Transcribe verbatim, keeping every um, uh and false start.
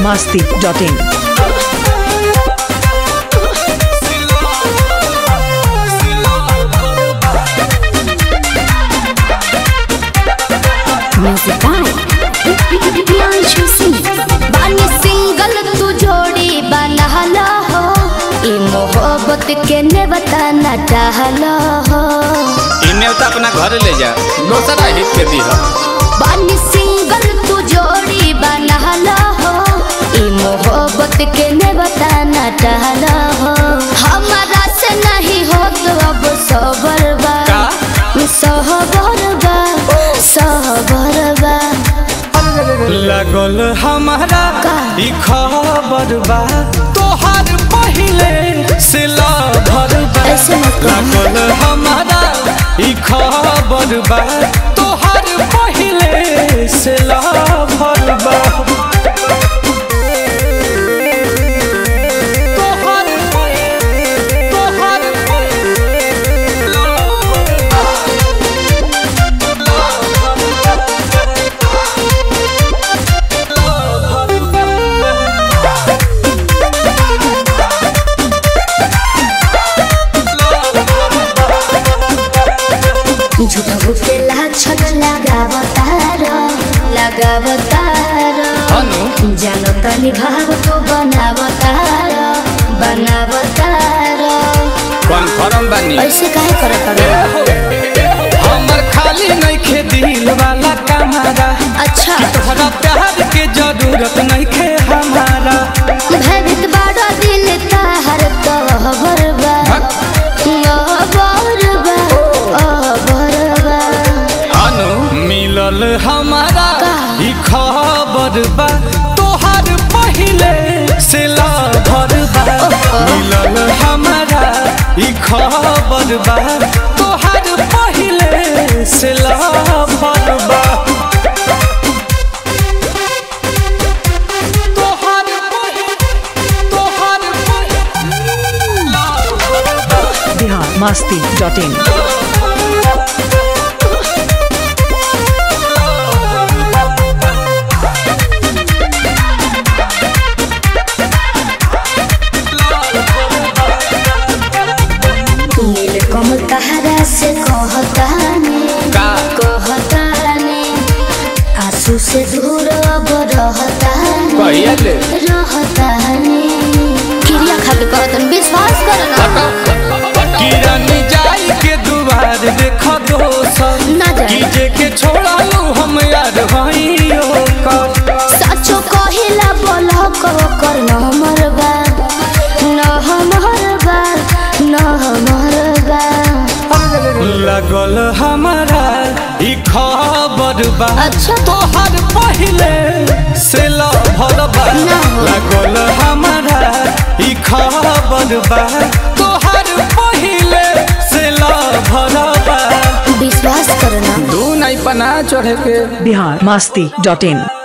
masti dot in. Music by Priyanshu Singh. बानी single तू जोड़ी बनहला हो, ई मोहब्बत के ने बताना चाहला हो। इन्हें तो अपना घर ले जा, दूसरा हित के दी हो। बानी सिंगल तू जोड़ी बनहला हो, ई मोहब्बत के ने बताना चाहला हो। हमारा से नहीं हो तो अब सबर बा, सहबर बा, सहबर बा। लगल हमारा ई खबर बा, तोहार पहिले से लभर बा। लगल हमारा ई खबर बा, तोहार पहिले से लभर बा। झूठा बुके लाछन लगावतारो लगावतारो जानो तनी भाव तो बनावतारो बनावतारो कन्फर्म बानी ऐसे काहे करे करे हमर खाली नहीं खे दिल वाला कमारा। अच्छा तोहरा प्यार के जरूरत नहीं खे हमारा। भवित बड़ा दिल ताहर तो बरबा मिलल हमारा ई खबर बा, तोहार पहिले से लभर बा। मिलल हमारा ई खबर बा, तोहार पहिले से लभर बा। तोहार तोहार Bihar masti dot in. Neel Kamal तहरा से कहताने कहताने आंसू से दूर अब रहताने कहिया ले रहताने क्रिया खा के कहतन विश्वास करना किरण जाई के दुआर देख दोसर ना जाए कीजे के छोड़ा लू हम यार भाइयों का। सचो कहिला बोला को कर न मरबा न मरबा न मरबा। लगल हमारा ई खबर बा, अच्छा तोहार पहिले से लभर बा। लगल हमारा ई खबर बा, तोहार पहिले से लभर बा। विश्वास करना दू नहीं पना चढ़े के Bihar masti dot in.